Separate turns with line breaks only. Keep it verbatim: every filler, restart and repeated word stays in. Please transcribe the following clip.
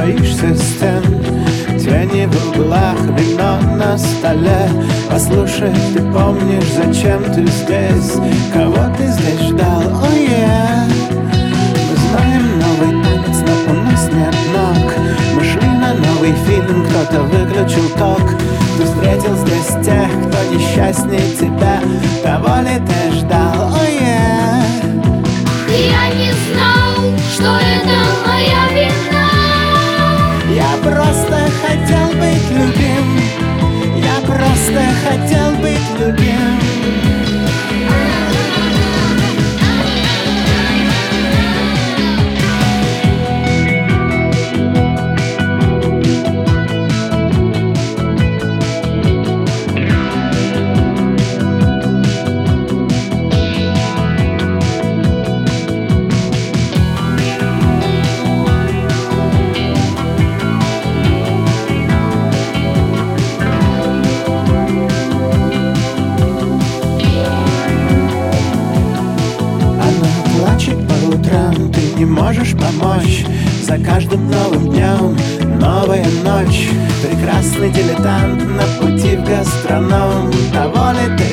боишься стен, тени в углах, вино на столе. Послушай, ты помнишь, зачем ты здесь? Кого ты здесь ждал? О, oh, yeah. Мы знаем новый танец, но у нас нет ног. Мы шли на новый фильм, кто-то выключил ток. Ты встретил здесь тех, кто несчастнее тебя. Кого ли ты ждал? О, oh, yeah.
Я не знал, что это моя вина.
Я просто хотел быть любим. Я просто хотел быть любим. Ты не можешь помочь. За каждым новым днем новая ночь. Прекрасный дилетант на пути в гастроном. Того ли ты